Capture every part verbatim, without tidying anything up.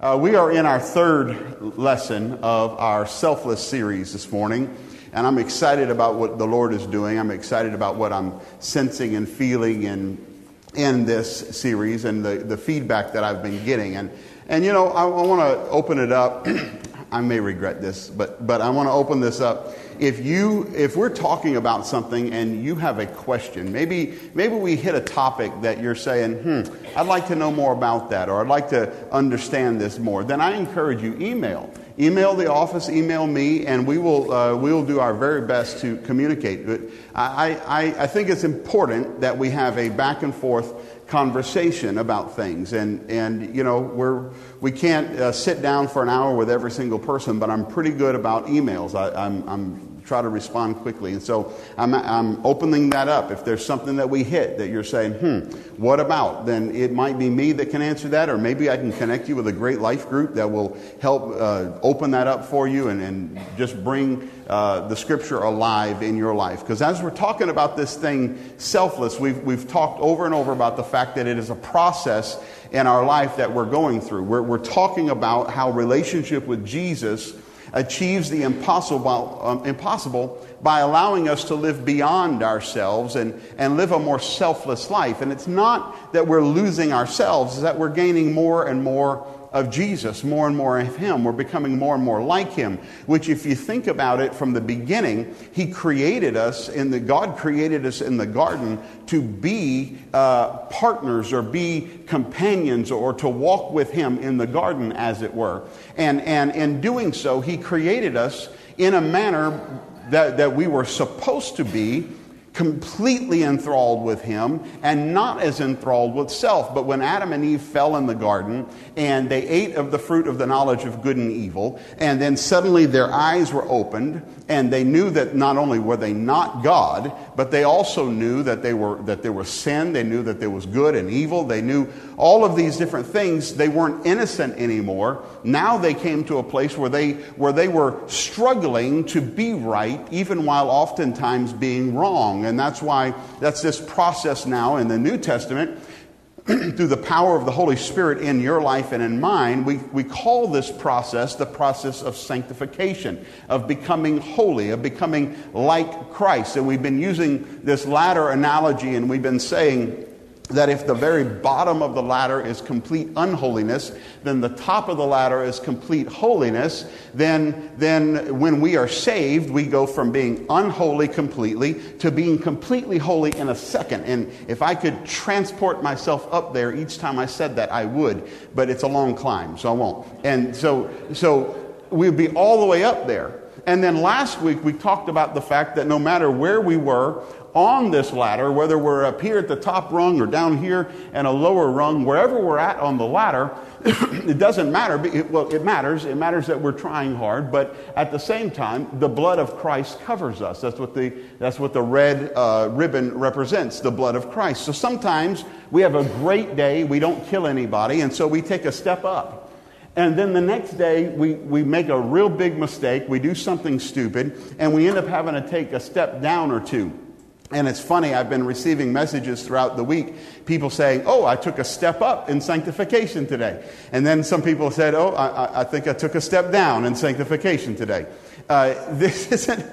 Uh, we are in our third lesson of our Selfless series this morning, and I'm excited about what the Lord is doing. I'm excited about what I'm sensing and feeling in, in this series and the, the feedback that I've been getting. And, and you know, I, I want to open it up. I may regret this, but, but I want to open this up. If you, if we're talking about something and you have a question, maybe maybe we hit a topic that you're saying, hmm, I'd like to know more about that, or I'd like to understand this more, then I encourage you, email. Email the office, email me, and we will uh, we will do our very best to communicate. But I, I, I think it's important that we have a back and forth conversation about things, and and you know we're we can't uh, sit down for an hour with every single person, but I'm pretty good about emails. I, I'm I'm try to respond quickly, and so I'm I'm opening that up. If there's something that we hit that you're saying, hmm, what about? Then it might be me that can answer that, or maybe I can connect you with a great life group that will help uh, open that up for you and and just bring uh, the Scripture alive in your life. Because as we're talking about this thing, selfless, we've we've talked over and over about the fact that it is a process in our life that we're going through. We're we're talking about how relationship with Jesus achieves the impossible, um, impossible by allowing us to live beyond ourselves and, and live a more selfless life. And it's not that we're losing ourselves, it's that we're gaining more and more of Jesus, more and more of Him. We're becoming more and more like Him, which if you think about it from the beginning, He created us in the, God created us in the garden to be uh, partners or be companions or to walk with Him in the garden, as it were. And, and in doing so, He created us in a manner that, that we were supposed to be completely enthralled with Him and not as enthralled with self. But when Adam and Eve fell in the garden and they ate of the fruit of the knowledge of good and evil, and then suddenly their eyes were opened and they knew that not only were they not God, but they also knew that they were that there was sin. They knew that there was good and evil. They knew all of these different things. They weren't innocent anymore. Now they came to a place where they where they were struggling to be right, even while oftentimes being wrong. And that's why that's this process now in the New Testament, through the power of the Holy Spirit in your life and in mine, we, we call this process the process of sanctification, of becoming holy, of becoming like Christ. And we've been using this ladder analogy, and we've been saying that if the very bottom of the ladder is complete unholiness, then the top of the ladder is complete holiness. Then, then when we are saved, we go from being unholy completely to being completely holy in a second. And if I could transport myself up there each time I said that, I would. But it's a long climb, so I won't. And so, so we'd be all the way up there. And then last week we talked about the fact that no matter where we were on this ladder, whether we're up here at the top rung or down here and a lower rung, wherever we're at on the ladder, it doesn't matter. Well, it matters. It matters that we're trying hard, but at the same time, the blood of Christ covers us. That's what the that's what the red uh, ribbon represents, the blood of Christ. So sometimes we have a great day, we don't kill anybody, and so we take a step up. And then the next day, we, we make a real big mistake, we do something stupid, and we end up having to take a step down or two. And it's funny, I've been receiving messages throughout the week, people saying, oh, I took a step up in sanctification today. And then some people said, oh, I, I think I took a step down in sanctification today. Uh, this isn't,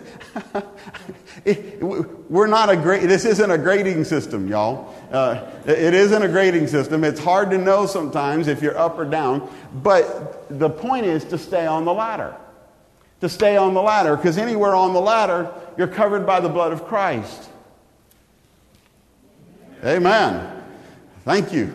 it, we're not a great, this isn't a grading system, y'all. Uh, it isn't a grading system. It's hard to know sometimes if you're up or down. But the point is to stay on the ladder. To stay on the ladder, because anywhere on the ladder, you're covered by the blood of Christ. Amen. Thank you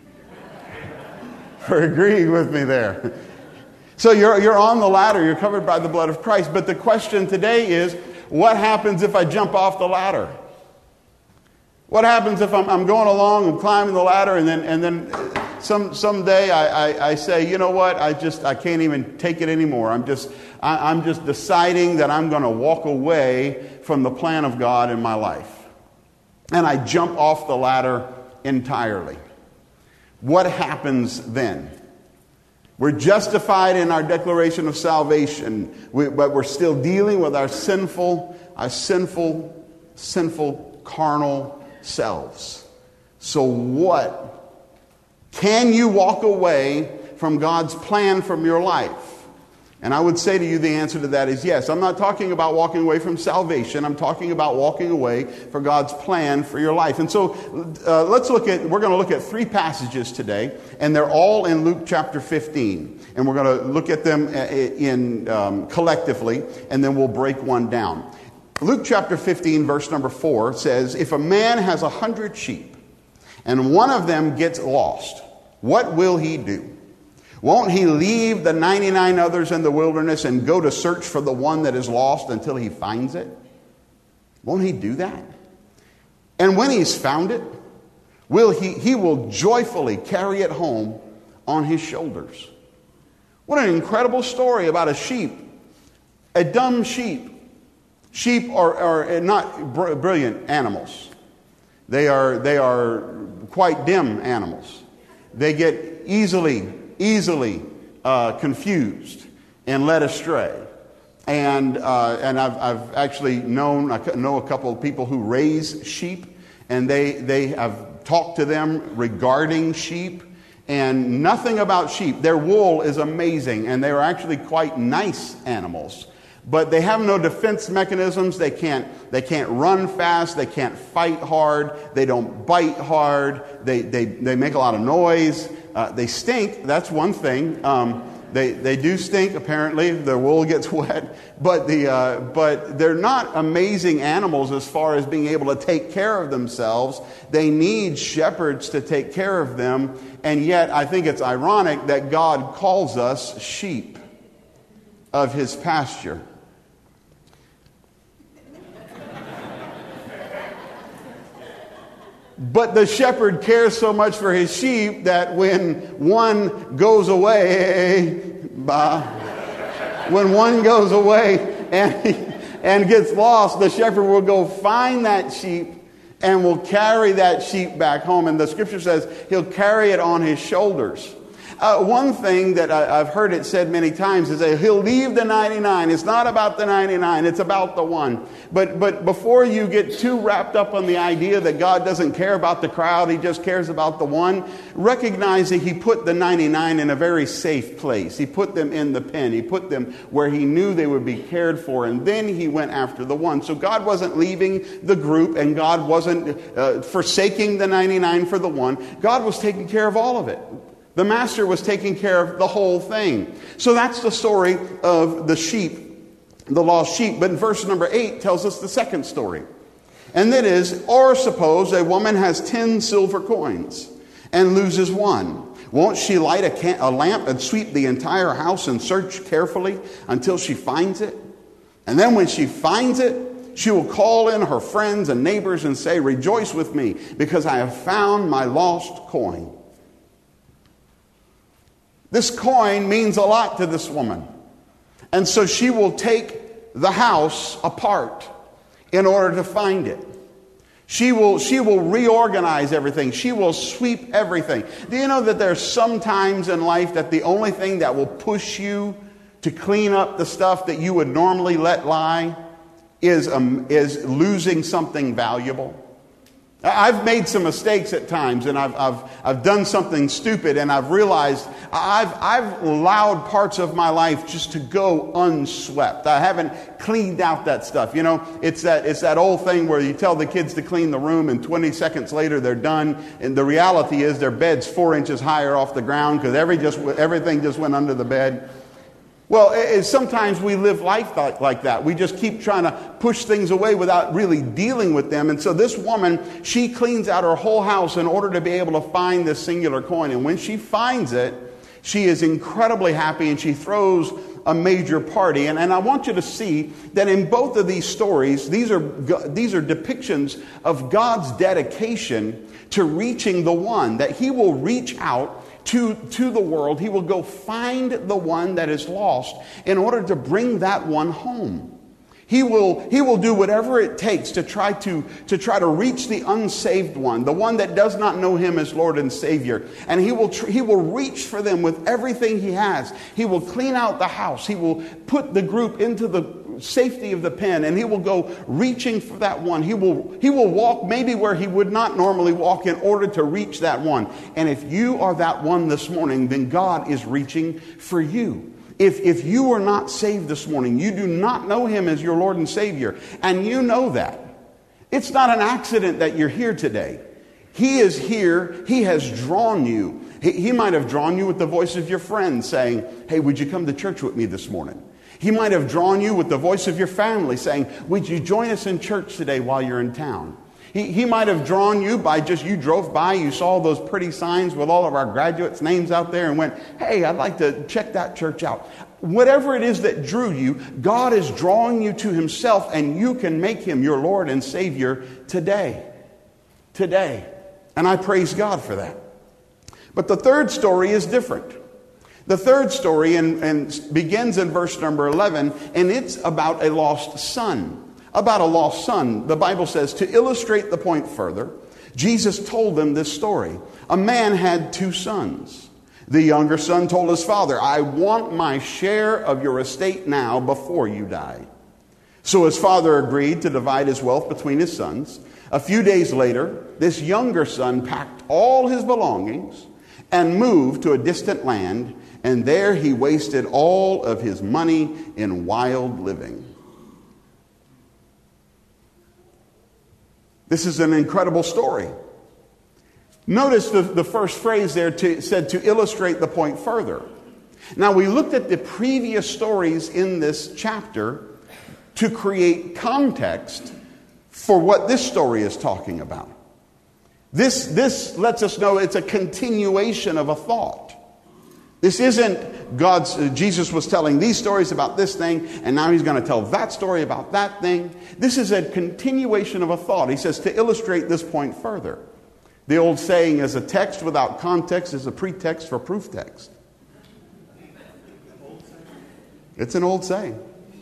for agreeing with me there. So you're you're on the ladder, you're covered by the blood of Christ. But the question today is, what happens if I jump off the ladder? What happens if I'm, I'm going along and climbing the ladder and then and then some someday I, I, I say, you know what, I just I can't even take it anymore. I'm just I, I'm just deciding that I'm going to walk away from the plan of God in my life. And I jump off the ladder entirely. What happens then? We're justified in our declaration of salvation, we, but we're still dealing with our sinful, our sinful, sinful, carnal selves. So what? Can you walk away from from God's plan from your life? And I would say to you the answer to that is yes. I'm not talking about walking away from salvation. I'm talking about walking away for God's plan for your life. And so uh, let's look at, we're going to look at three passages today, and they're all in Luke chapter fifteen. And we're going to look at them in um, collectively, and then we'll break one down. Luke chapter fifteen, verse number four says, if a man has a hundred sheep and one of them gets lost, what will he do? Won't he leave the ninety-nine others in the wilderness and go to search for the one that is lost until he finds it? Won't he do that? And when he's found it, will he, he will joyfully carry it home on his shoulders. What an incredible story about a sheep, a dumb sheep. Sheep are, are not br- brilliant animals. They are, they are quite dim animals. They get easily easily uh, confused and led astray. And uh, and I've, I've actually known, I know a couple of people who raise sheep, and they, they have talked to them regarding sheep, and nothing about sheep. Their wool is amazing, and they're actually quite nice animals. But they have no defense mechanisms. They can't, they can't run fast. They can't fight hard. They don't bite hard. They, they, they make a lot of noise. Uh, they stink. That's one thing. Um, they, they do stink, apparently. Their wool gets wet. But, the, uh, but they're not amazing animals as far as being able to take care of themselves. They need shepherds to take care of them. And yet, I think it's ironic that God calls us sheep of his pasture. But the shepherd cares so much for his sheep that when one goes away, bah, when one goes away and, and gets lost, the shepherd will go find that sheep and will carry that sheep back home. And the scripture says he'll carry it on his shoulders. Uh, one thing that I, I've heard it said many times is that he'll leave the ninety-nine. It's not about the ninety-nine, it's about the one. But but before you get too wrapped up on the idea that God doesn't care about the crowd, he just cares about the one, recognize that he put the ninety-nine in a very safe place. He put them in the pen. He put them where he knew they would be cared for, and then he went after the one. So God wasn't leaving the group, and God wasn't uh, forsaking the ninety-nine for the one. God was taking care of all of it. The master was taking care of the whole thing. So that's the story of the sheep, the lost sheep. But in verse number eight tells us the second story. And that is, or suppose a woman has ten silver coins and loses one. Won't she light a, can- a lamp and sweep the entire house and search carefully until she finds it? And then when she finds it, she will call in her friends and neighbors and say, rejoice with me because I have found my lost coin. This coin means a lot to this woman. And so she will take the house apart in order to find it. She will, she will reorganize everything. She will sweep everything. Do you know that there's some times in life that the only thing that will push you to clean up the stuff that you would normally let lie is, um, is losing something valuable? I've made some mistakes at times, and I've, I've, I've done something stupid, and I've realized I've, I've allowed parts of my life just to go unswept. I haven't cleaned out that stuff. You know, it's that, it's that old thing where you tell the kids to clean the room, and twenty seconds later they're done, and the reality is their bed's four inches higher off the ground because every just, everything just went under the bed. Well, it, sometimes we live life like, like that. We just keep trying to push things away without really dealing with them. And so this woman, she cleans out her whole house in order to be able to find this singular coin. And when she finds it, she is incredibly happy and she throws a major party. And, and I want you to see that in both of these stories, these are, these are depictions of God's dedication to reaching the one, that he will reach out To, to the world. He will go find the one that is lost in order to bring that one home. He will, he will do whatever it takes to try to, to try to reach the unsaved one, the one that does not know him as Lord and Savior. And he will, tr- he will reach for them with everything he has. He will clean out the house. He will put the group into the safety of the pen, and he will go reaching for that one. He will, he will walk maybe where he would not normally walk in order to reach that one. And if you are that one this morning, then God is reaching for you. If, if you are not saved this morning, you do not know him as your Lord and Savior, and you know that, it's not an accident that you're here today. He is here. He has drawn you. He, he might have drawn you with the voice of your friend saying, hey, would you come to church with me this morning? He might have drawn you with the voice of your family saying, would you join us in church today while you're in town? He, he might have drawn you by just, you drove by, you saw those pretty signs with all of our graduates' names out there and went, hey, I'd like to check that church out. Whatever it is that drew you, God is drawing you to himself, and you can make him your Lord and Savior today. Today. And I praise God for that. But the third story is different. The third story in, in, begins in verse number eleven, and it's about a lost son. About a lost son. The Bible says, to illustrate the point further, Jesus told them this story. A man had two sons. The younger son told his father, I want my share of your estate now before you die. So his father agreed to divide his wealth between his sons. A few days later, this younger son packed all his belongings and moved to a distant land, and there he wasted all of his money in wild living. This is an incredible story. Notice the, the first phrase there to, said to illustrate the point further. Now, we looked at the previous stories in this chapter to create context for what this story is talking about. This, this lets us know it's a continuation of a thought. This isn't God's, uh, Jesus was telling these stories about this thing, and now he's going to tell that story about that thing. This is a continuation of a thought. He says to illustrate this point further. The old saying is, a text without context is a pretext for proof text. It's an old saying.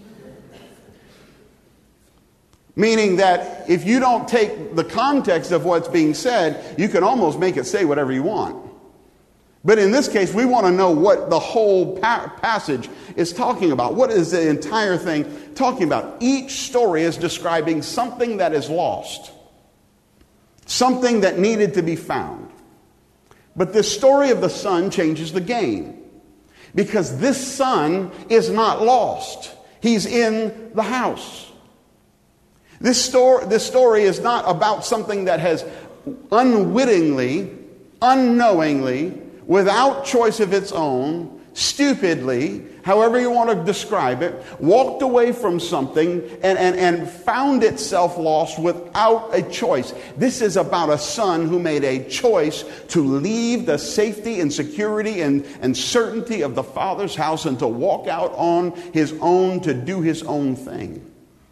Meaning that if you don't take the context of what's being said, you can almost make it say whatever you want. But in this case, we want to know what the whole pa- passage is talking about. What is the entire thing talking about? Each story is describing something that is lost. Something that needed to be found. But this story of the son changes the game. Because this son is not lost. He's in the house. This story, this story is not about something that has unwittingly, unknowingly, without choice of its own, stupidly, however you want to describe it, walked away from something and, and, and found itself lost without a choice. This is about a son who made a choice to leave the safety and security and, and certainty of the Father's house and to walk out on his own to do his own thing.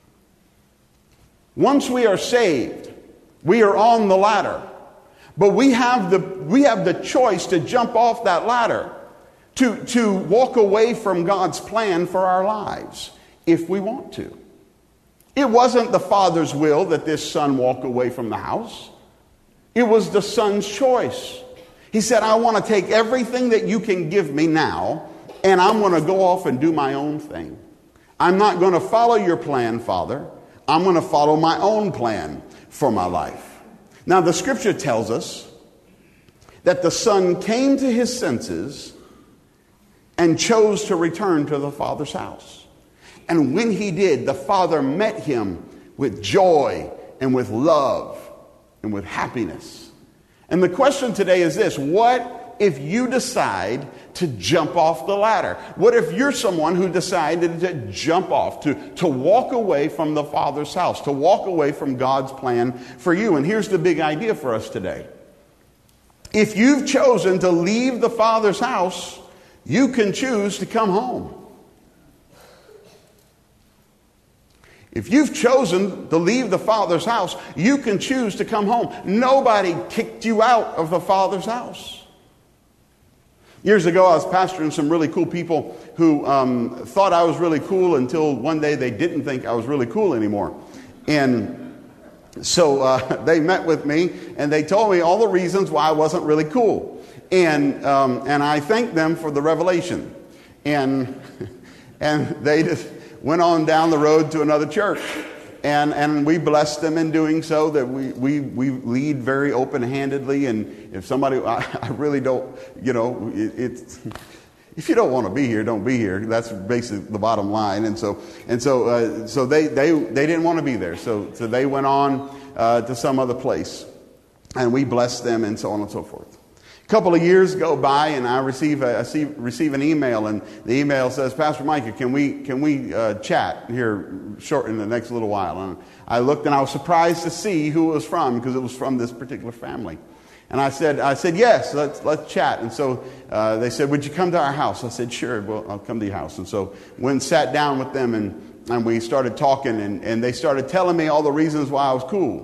Once we are saved, we are on the ladder. But we have the we have the choice to jump off that ladder, to, to walk away from God's plan for our lives, if we want to. It wasn't the Father's will that this son walk away from the house. It was the son's choice. He said, I want to take everything that you can give me now, and I'm going to go off and do my own thing. I'm not going to follow your plan, Father. I'm going to follow my own plan for my life. Now, the scripture tells us that the son came to his senses and chose to return to the Father's house. And when he did, the Father met him with joy and with love and with happiness. And the question today is this: what if you decide to jump off the ladder? What if you're someone who decided to jump off, to, to walk away from the Father's house, to walk away from God's plan for you? And here's the big idea for us today. If you've chosen to leave the Father's house, you can choose to come home. If you've chosen to leave the Father's house, you can choose to come home. Nobody kicked you out of the Father's house. Years ago, I was pastoring some really cool people who um, thought I was really cool until one day they didn't think I was really cool anymore. And so uh, they met with me and they told me all the reasons why I wasn't really cool. And um, and I thanked them for the revelation. And and they just, went on down the road to another church. And and we bless them in doing so, that we, we, we lead very open-handedly. And if somebody, I, I really don't, you know, it, it's, if you don't want to be here, don't be here. That's basically the bottom line. And so and so uh, so they, they they didn't want to be there. So so they went on uh, to some other place, and we blessed them, and so on and so forth. A couple of years go by, and I receive a, I see, receive an email, and the email says, Pastor Micah, can we can we uh, chat here short in the next little while? And I looked, and I was surprised to see who it was from, because it was from this particular family. And I said, I said yes, let's let's chat. And so uh, they said, would you come to our house? I said, sure, well, I'll come to your house. And so went and sat down with them, and and we started talking, and, and they started telling me all the reasons why I was cool.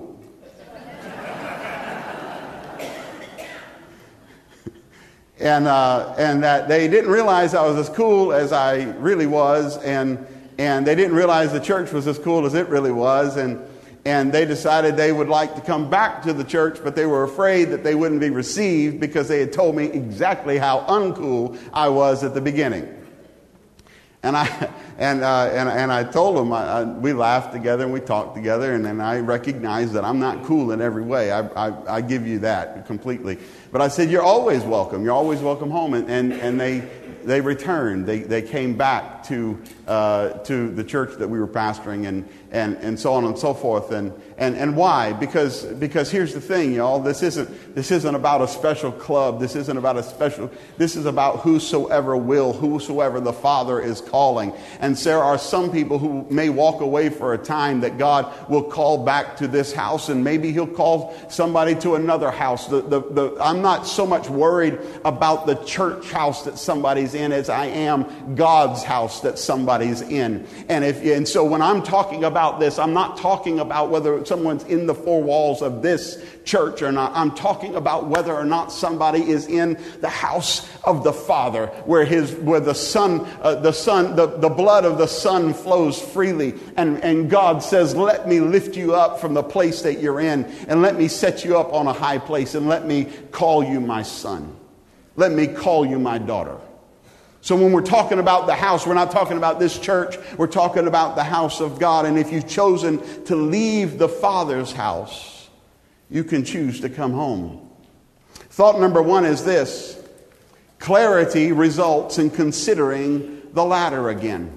And uh, and that they didn't realize I was as cool as I really was, and and they didn't realize the church was as cool as it really was, and and they decided they would like to come back to the church, but they were afraid that they wouldn't be received because they had told me exactly how uncool I was at the beginning. And I and uh, and and I told them, I, I, we laughed together and we talked together, and then I recognized that I'm not cool in every way. I, I I give you that completely. But I said, you're always welcome. You're always welcome home. And and, and they they returned. They they came back to uh, to the church that we were pastoring, and and and so on and so forth. And and and why? Because because here's the thing, y'all. This isn't this isn't about a special club. This isn't about a special. This is about whosoever will, whosoever the Father is calling. And there are some people who may walk away for a time that God will call back to this house, and maybe He'll call somebody to another house. The the, the I'm not so much worried about the church house that somebody's in as I am God's house that somebody's in. And if and so when I'm talking about this, I'm not talking about whether someone's in the four walls of this church or not. I'm talking about whether or not somebody is in the house of the Father, where his where the Son, uh, the Son, the, the blood of the Son flows freely, and and God says, "Let me lift you up from the place that you're in, and let me set you up on a high place, and let me call you my son. Let me call you my daughter." So when we're talking about the house, we're not talking about this church. We're talking about the house of God. And if you've chosen to leave the Father's house, you can choose to come home. Thought number one is this: clarity results in considering the ladder again.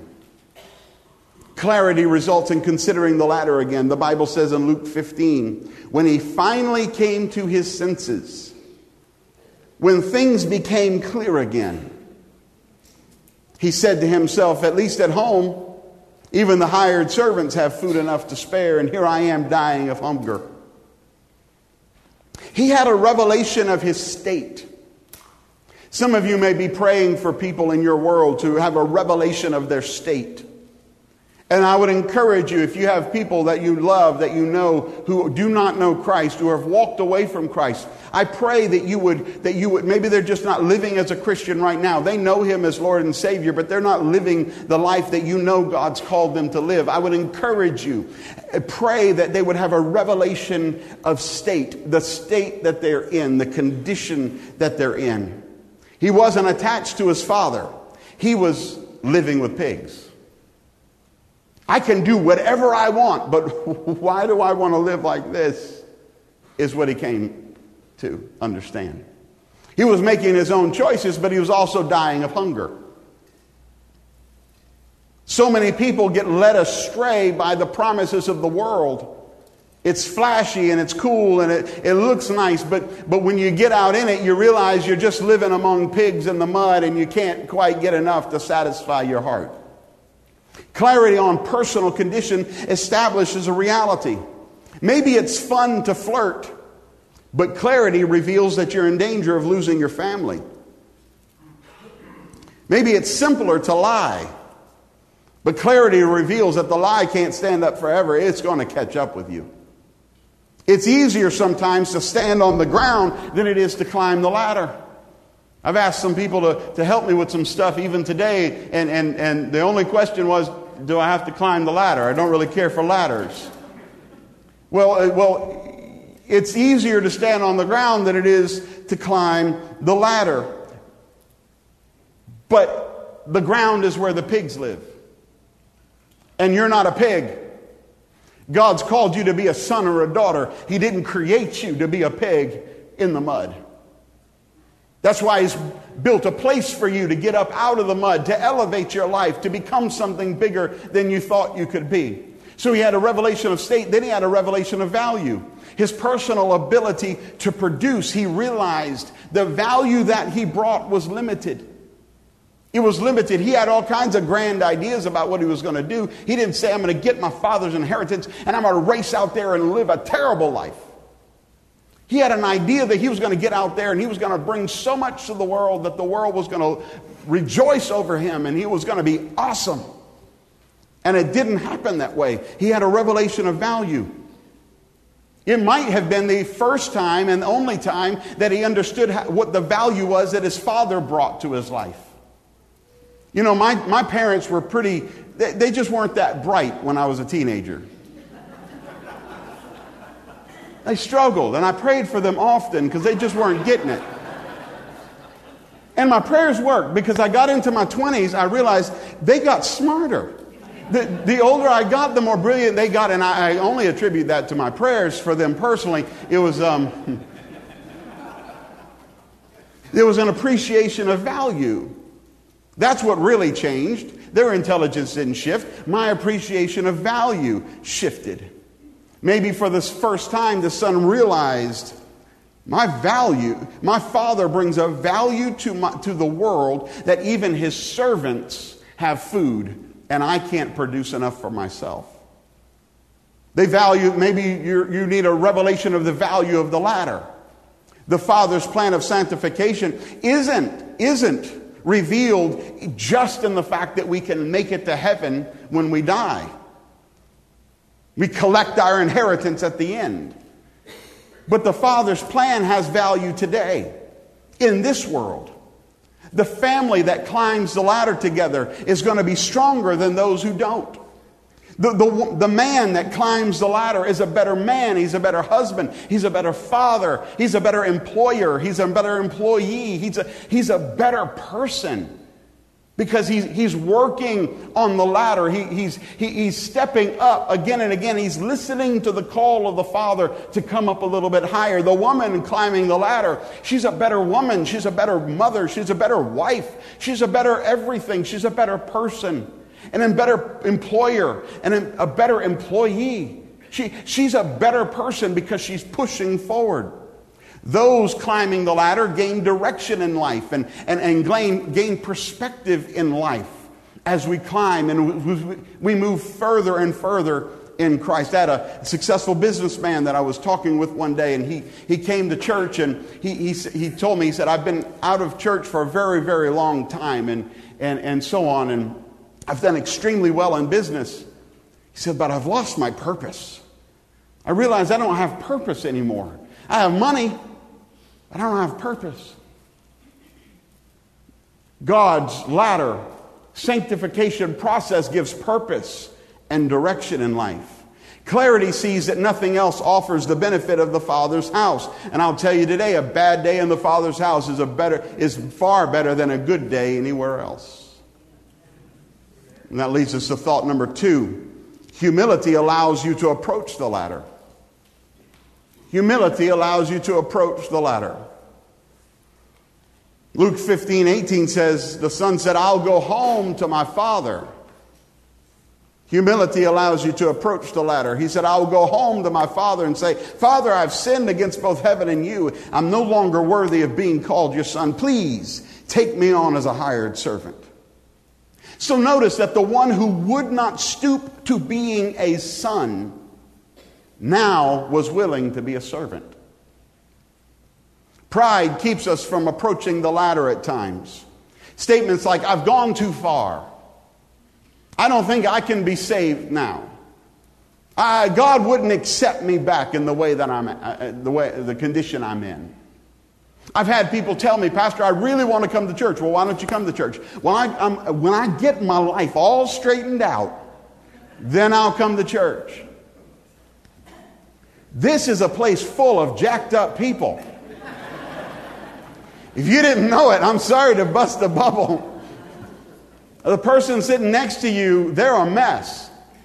Clarity results in considering the ladder again. The Bible says in Luke fifteen, when he finally came to his senses, when things became clear again, he said to himself, at least at home, even the hired servants have food enough to spare, and here I am dying of hunger. He had a revelation of his state. Some of you may be praying for people in your world to have a revelation of their state. And I would encourage you, if you have people that you love, that you know, who do not know Christ, who have walked away from Christ, I pray that you would, that you would, maybe they're just not living as a Christian right now. They know Him as Lord and Savior, but they're not living the life that you know God's called them to live. I would encourage you, pray that they would have a revelation of state, the state that they're in, the condition that they're in. He wasn't attached to his father. He was living with pigs. I can do whatever I want, but why do I want to live like this? Is what he came to understand. He was making his own choices, but he was also dying of hunger. So many people get led astray by the promises of the world. It's flashy and it's cool and it, it looks nice, but, but when you get out in it, you realize you're just living among pigs in the mud and you can't quite get enough to satisfy your heart. Clarity on personal condition establishes a reality. Maybe it's fun to flirt, but clarity reveals that you're in danger of losing your family. Maybe it's simpler to lie, but clarity reveals that the lie can't stand up forever. It's going to catch up with you. It's easier sometimes to stand on the ground than it is to climb the ladder. I've asked some people to, to help me with some stuff even today, and, and, and the only question was, do I have to climb the ladder? I don't really care for ladders. Well, uh, well, it's easier to stand on the ground than it is to climb the ladder. But the ground is where the pigs live. And you're not a pig. God's called you to be a son or a daughter. He didn't create you to be a pig in the mud. That's why He's built a place for you to get up out of the mud, to elevate your life, to become something bigger than you thought you could be. So He had a revelation of state, then He had a revelation of value. His personal ability to produce, He realized the value that He brought was limited. It was limited. He had all kinds of grand ideas about what He was going to do. He didn't say, I'm going to get my father's inheritance and I'm going to race out there and live a terrible life. He had an idea that he was going to get out there and he was going to bring so much to the world that the world was going to rejoice over him and he was going to be awesome. And it didn't happen that way. He had a revelation of value. It might have been the first time and the only time that he understood how, what the value was that his father brought to his life. You know, my, my parents were pretty, they, they just weren't that bright when I was a teenager. They struggled, and I prayed for them often because they just weren't getting it. And my prayers worked because I got into my twenties, I realized they got smarter. The, the older I got, the more brilliant they got, and I, I only attribute that to my prayers for them personally. It was, um, there was an appreciation of value. That's what really changed. Their intelligence didn't shift. My appreciation of value shifted. Maybe for the first time, the son realized my value, my father brings a value to, my, to the world that even his servants have food, and I can't produce enough for myself. They value, maybe you're, you need a revelation of the value of the ladder. The Father's plan of sanctification isn't, isn't revealed just in the fact that we can make it to heaven when we die. We collect our inheritance at the end. But the Father's plan has value today, in this world. The family that climbs the ladder together is going to be stronger than those who don't. The, the, the man that climbs the ladder is a better man. He's a better husband. He's a better father. He's a better employer. He's a better employee. He's a, he's a better person. Because he's, he's working on the ladder. He, he's, he, he's stepping up again and again. He's listening to the call of the Father to come up a little bit higher. The woman climbing the ladder, she's a better woman. She's a better mother. She's a better wife. She's a better everything. She's a better person. And a better employer. And a, a better employee. She, she's a better person because she's pushing forward. Those climbing the ladder gain direction in life and, and, and gain, gain perspective in life as we climb and we move further and further in Christ. I had a successful businessman that I was talking with one day, and he, he came to church and he, he, he told me, he said, I've been out of church for a very, very long time and, and, and so on, and I've done extremely well in business. He said, but I've lost my purpose. I realize I don't have purpose anymore. I have money, I don't have purpose. God's ladder, sanctification process gives purpose and direction in life. Clarity sees that nothing else offers the benefit of the Father's house. And I'll tell you today, a bad day in the Father's house is a better is far better than a good day anywhere else. And that leads us to thought number two. Humility allows you to approach the ladder. Humility allows you to approach the ladder. Luke fifteen eighteen says, the son said, I'll go home to my father. Humility allows you to approach the ladder. He said, I'll go home to my father and say, Father, I've sinned against both heaven and you. I'm no longer worthy of being called your son. Please take me on as a hired servant. So notice that the one who would not stoop to being a son now was willing to be a servant. Pride keeps us from approaching the ladder at times. Statements like, I've gone too far. I don't think I can be saved now. I, God wouldn't accept me back in the way that I'm, uh, the way, the condition I'm in. I've had people tell me, Pastor, I really want to come to church. Well, why don't you come to church? Well, I, I'm, when I get my life all straightened out, then I'll come to church. This is a place full of jacked up people. If you didn't know it, I'm sorry to bust the bubble. The person sitting next to you, they're a mess.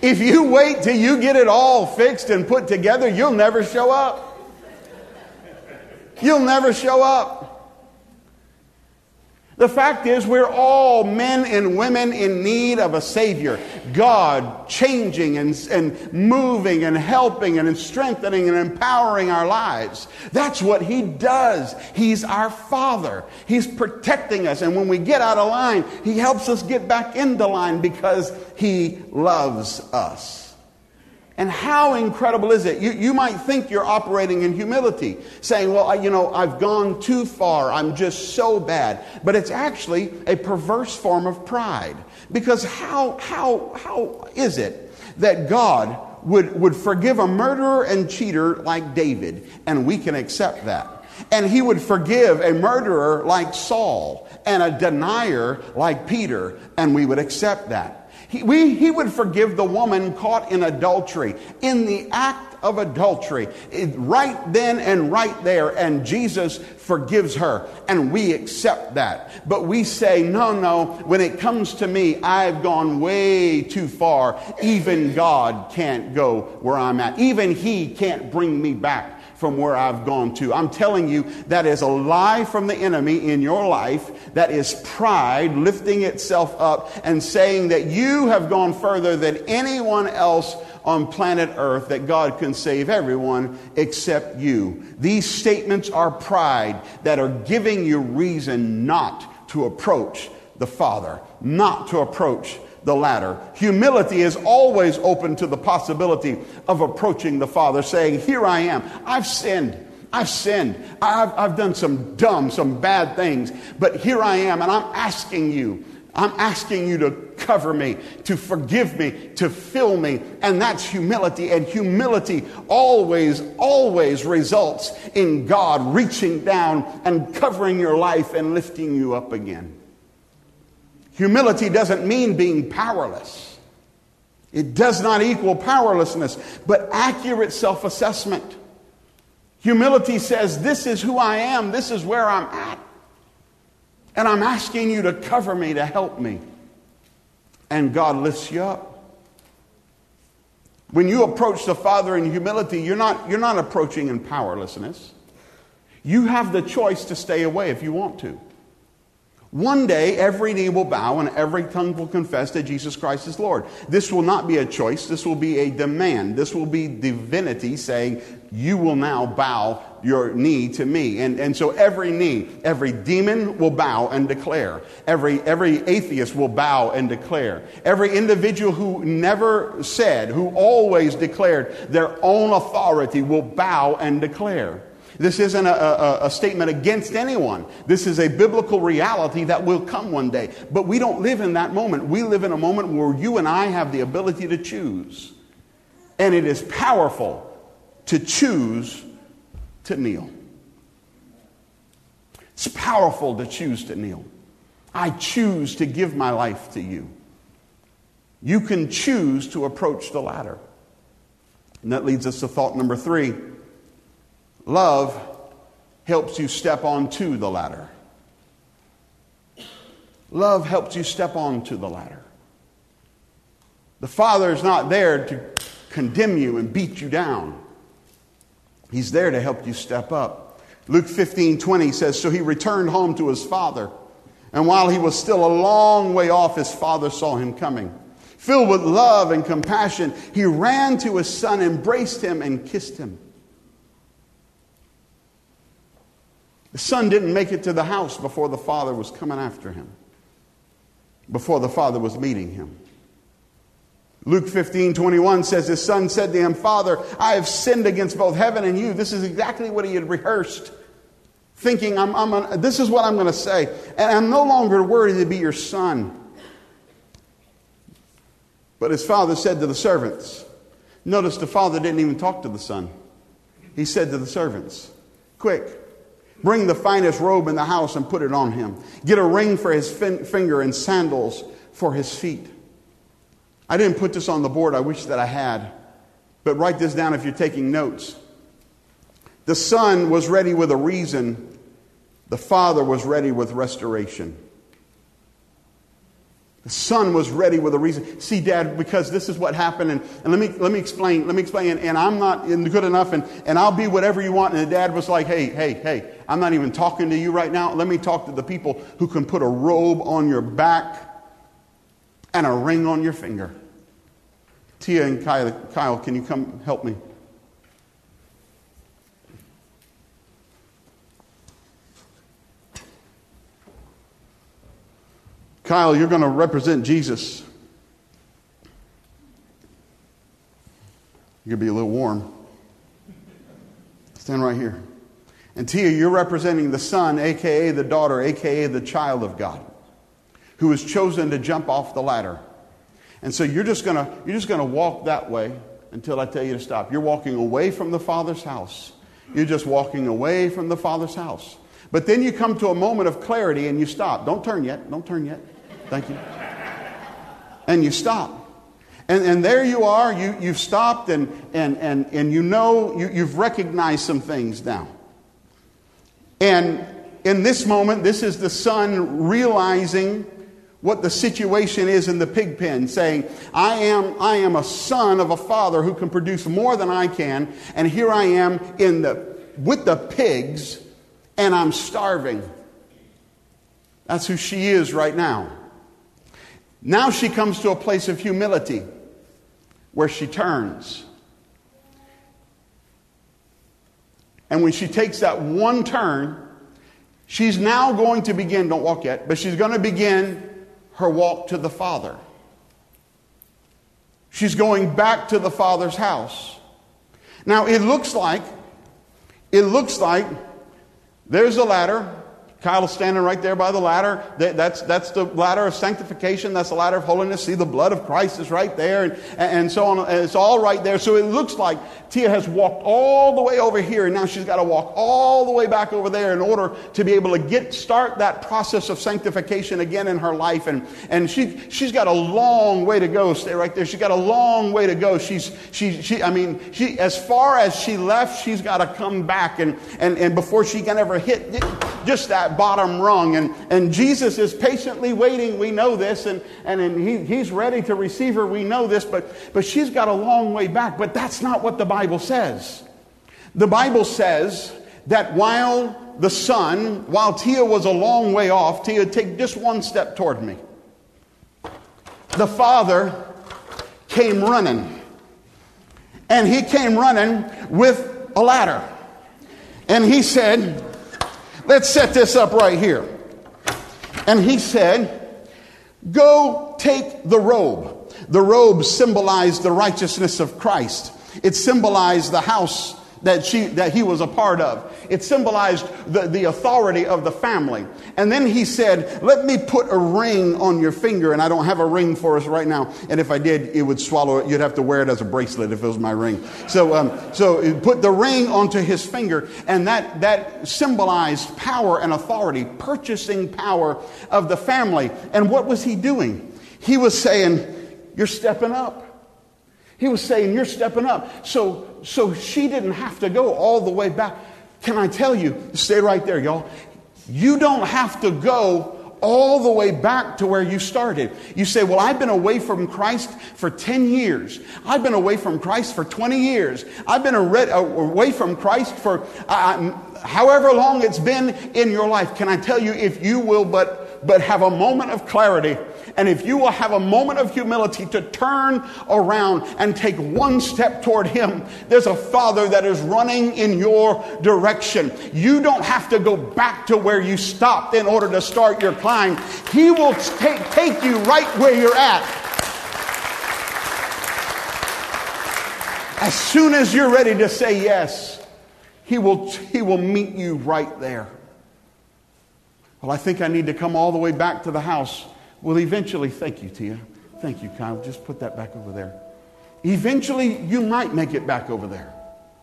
If you wait till you get it all fixed and put together, you'll never show up. You'll never show up. The fact is, we're all men and women in need of a Savior. God changing and, and moving and helping and strengthening and empowering our lives. That's what He does. He's our Father. He's protecting us. And when we get out of line, He helps us get back into line because He loves us. And how incredible is it? You, you might think you're operating in humility, saying, well, I, you know, I've gone too far. I'm just so bad. But it's actually a perverse form of pride. Because how, how, how is it that God would, would forgive a murderer and cheater like David, and we can accept that? And He would forgive a murderer like Saul and a denier like Peter, and we would accept that. He, we, he would forgive the woman caught in adultery, in the act of adultery, right then and right there, and Jesus forgives her, and we accept that. But we say, no, no, when it comes to me, I've gone way too far. Even God can't go where I'm at. Even He can't bring me back from where I've gone to. I'm telling you, that is a lie from the enemy in your life. That is pride lifting itself up and saying that you have gone further than anyone else on planet Earth, that God can save everyone except you. These statements are pride that are giving you reason not to approach the Father, not to approach the ladder. Humility is always open to the possibility of approaching the Father, saying, here I am. I've sinned. I've sinned. I've, I've done some dumb, some bad things. But here I am, and I'm asking you. I'm asking you to cover me, to forgive me, to fill me. And that's humility. And humility always, always results in God reaching down and covering your life and lifting you up again. Humility doesn't mean being powerless. It does not equal powerlessness, but accurate self-assessment. Humility says, this is who I am, this is where I'm at. And I'm asking you to cover me, to help me. And God lifts you up. When you approach the Father in humility, you're not, you're not approaching in powerlessness. You have the choice to stay away if you want to. One day, every knee will bow and every tongue will confess that Jesus Christ is Lord. This will not be a choice. This will be a demand. This will be divinity saying, you will now bow your knee to me. And, and so every knee, every demon will bow and declare. Every, every atheist will bow and declare. Every individual who never said, who always declared their own authority will bow and declare. This isn't a, a, a statement against anyone. This is a biblical reality that will come one day. But we don't live in that moment. We live in a moment where you and I have the ability to choose. And it is powerful to choose to kneel. It's powerful to choose to kneel. I choose to give my life to you. You can choose to approach the ladder. And that leads us to thought number three. Love helps you step onto the ladder. Love helps you step onto the ladder. The Father is not there to condemn you and beat you down. He's there to help you step up. Luke fifteen twenty says, so he returned home to his father. And while he was still a long way off, his father saw him coming. Filled with love and compassion, he ran to his son, embraced him, and kissed him. The son didn't make it to the house before the father was coming after him, before the father was meeting him. Luke fifteen twenty-one says, his son said to him, Father, I have sinned against both heaven and you. This is exactly what he had rehearsed, thinking, I'm, I'm a, this is what I'm going to say. And I'm no longer worthy to be your son. But his father said to the servants, notice the father didn't even talk to the son. He said to the servants, quick, bring the finest robe in the house and put it on him. Get a ring for his fin- finger and sandals for his feet. I didn't put this on the board. I wish that I had. But write this down if you're taking notes. The son was ready with a reason. The father was ready with restoration. The son was ready with a reason. See, Dad, because this is what happened, and, and let me let me explain. Let me explain. And, and I'm not good enough, and, and I'll be whatever you want. And the dad was like, hey, hey, hey, I'm not even talking to you right now. Let me talk to the people who can put a robe on your back and a ring on your finger. Tia and Kyle, Kyle, can you come help me? Kyle, you're going to represent Jesus. You're going to be a little warm. Stand right here. And Tia, you're representing the son, a k a the daughter, a k a the child of God, who was chosen to jump off the ladder. And so you're just going to you're just going to walk that way until I tell you to stop. You're walking away from the Father's house. You're just walking away from the Father's house. But then you come to a moment of clarity and you stop. Don't turn yet. Don't turn yet. Thank you. And you stop. And, and there you are. You, you've stopped and, and, and, and you know, you, you've recognized some things now. And in this moment, this is the son realizing what the situation is in the pig pen, saying, I am, I am a son of a father who can produce more than I can. And here I am in the, with the pigs, and I'm starving. That's who she is right now. Now she comes to a place of humility where she turns. And when she takes that one turn, she's now going to begin, don't walk yet, but she's going to begin her walk to the Father. She's going back to the Father's house. Now it looks like, it looks like there's a ladder. Kyle's standing right there by the ladder. That's, that's the ladder of sanctification. That's the ladder of holiness. See, the blood of Christ is right there, and, and so on. It's all right there. So it looks like Tia has walked all the way over here, and now she's got to walk all the way back over there in order to be able to get start that process of sanctification again in her life. And, and she, she's got a long way to go. Stay right there. She's got a long way to go. She's, she, she, I mean, she, as far as she left, she's got to come back, and, and, and before she can ever hit just that bottom rung. And, and Jesus is patiently waiting. We know this. And, and, and he, he's ready to receive her. We know this. But, but she's got a long way back. But that's not what the Bible says. The Bible says that while the son, while Tia was a long way off, Tia, take just one step toward me. The father came running. And he came running with a ladder. And he said, let's set this up right here. And he said, go take the robe. The robe symbolized the righteousness of Christ. It symbolized the house that she that he was a part of. It symbolized the, the authority of the family. And then he said, let me put a ring on your finger. And I don't have a ring for us right now. And if I did, it would swallow it. You'd have to wear it as a bracelet if it was my ring. So um, so he put the ring onto his finger. And that, that symbolized power and authority, purchasing power of the family. And what was he doing? He was saying, you're stepping up. He was saying, you're stepping up. So, so she didn't have to go all the way back. Can I tell you, stay right there, y'all. You don't have to go all the way back to where you started. You say, well, I've been away from Christ for ten years. I've been away from Christ for twenty years. I've been away from Christ for uh, however long it's been in your life. Can I tell you, if you will but, but have a moment of clarity, and if you will have a moment of humility to turn around and take one step toward Him, there's a Father that is running in your direction. You don't have to go back to where you stopped in order to start your climb. He will take, take you right where you're at. As soon as you're ready to say yes, He will, he will meet you right there. Well, I think I need to come all the way back to the house. Well, eventually, thank you, Tia. Thank you, Kyle. Just put that back over there. Eventually, you might make it back over there.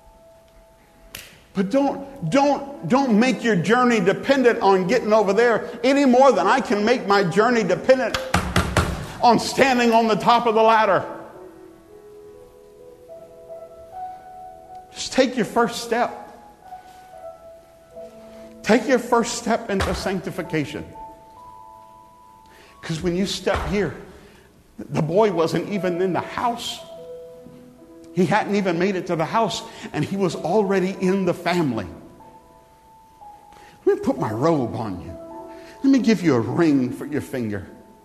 But don't, don't, don't make your journey dependent on getting over there any more than I can make my journey dependent on standing on the top of the ladder. Just take your first step. Take your first step into sanctification. Because when you step here, the boy wasn't even in the house. He hadn't even made it to the house, and he was already in the family. Let me put my robe on you. Let me give you a ring for your finger.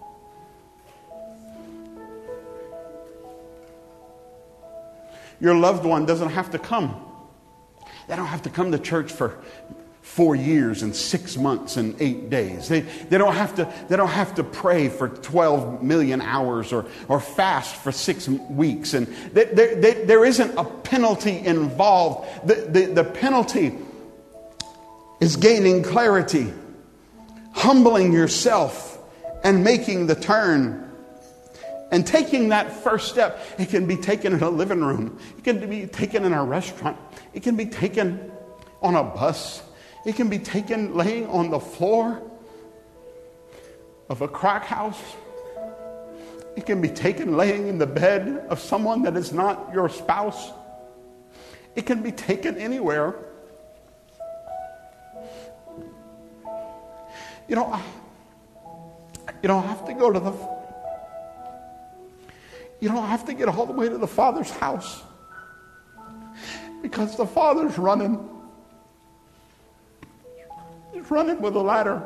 Your loved one doesn't have to come. They don't have to come to church for four years and six months and eight days. They, they, don't, have to, they don't have to pray for twelve million hours or, or fast for six weeks. And they, they, they, there isn't a penalty involved. The, the, the penalty is gaining clarity, humbling yourself, and making the turn. And taking that first step. It can be taken in a living room. It can be taken in a restaurant. It can be taken on a bus. It can be taken laying on the floor of a crack house. It can be taken laying in the bed of someone that is not your spouse. It can be taken anywhere. You know, you don't have to go to the You don't have to get all the way to the Father's house, because the Father's running. He's running with a ladder.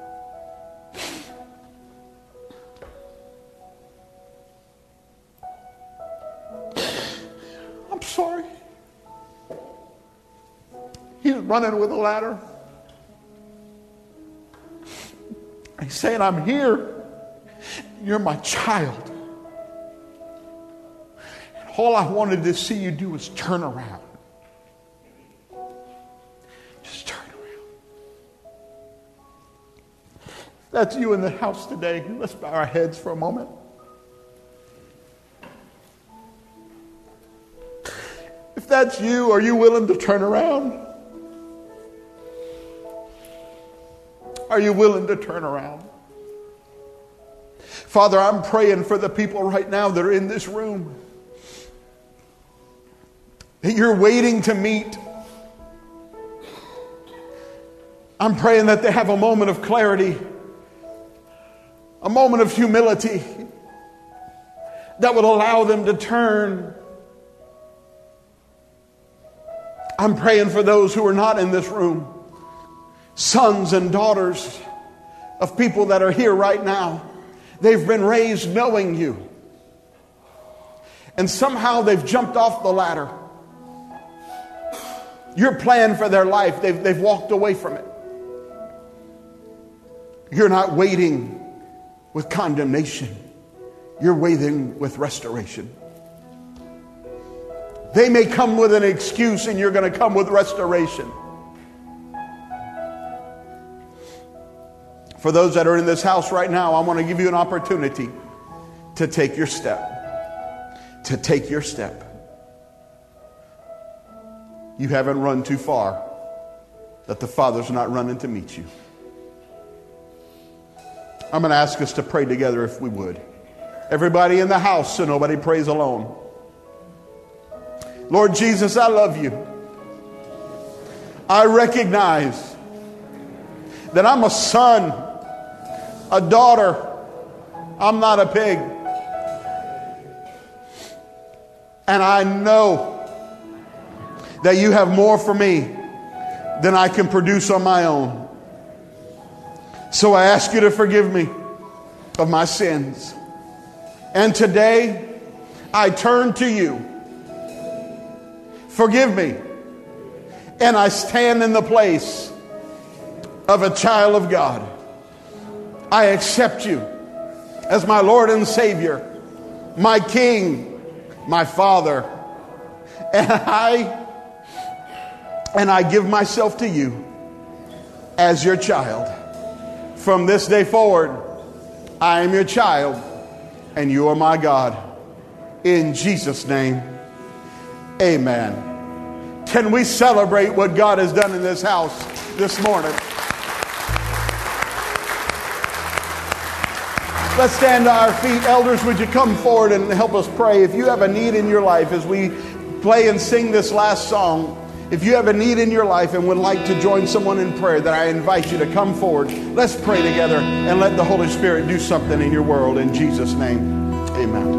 I'm sorry. He's running with a ladder. He's saying, I'm here. You're my child. All I wanted to see you do was turn around. Just turn around. If that's you in the house today, let's bow our heads for a moment. If that's you, are you willing to turn around? Are you willing to turn around? Father, I'm praying for the people right now that are in this room, that you're waiting to meet. I'm praying that they have a moment of clarity, a moment of humility that would allow them to turn. I'm praying for those who are not in this room, sons and daughters of people that are here right now. They've been raised knowing you, and somehow they've jumped off the ladder. Your plan for their life, they've, they've walked away from it. You're not waiting with condemnation. You're waiting with restoration. They may come with an excuse, and you're going to come with restoration. For those that are in this house right now, I want to give you an opportunity to take your step. To take your step. You haven't run too far that the Father's not running to meet you. I'm going to ask us to pray together if we would. Everybody in the house, so nobody prays alone. Lord Jesus, I love you. I recognize that I'm a son, a daughter. I'm not a pig. And I know that you have more for me than I can produce on my own. So I ask you to forgive me of my sins. And today, I turn to you. Forgive me. And I stand in the place of a child of God. I accept you as my Lord and Savior, my King, my Father. And I And I give myself to you as your child. From this day forward, I am your child and you are my God. In Jesus' name, amen. Can we celebrate what God has done in this house this morning? Let's stand to our feet. Elders, would you come forward and help us pray? If you have a need in your life as we play and sing this last song, If you have a need in your life and would like to join someone in prayer, then I invite you to come forward. Let's pray together and let the Holy Spirit do something in your world. In Jesus' name, amen.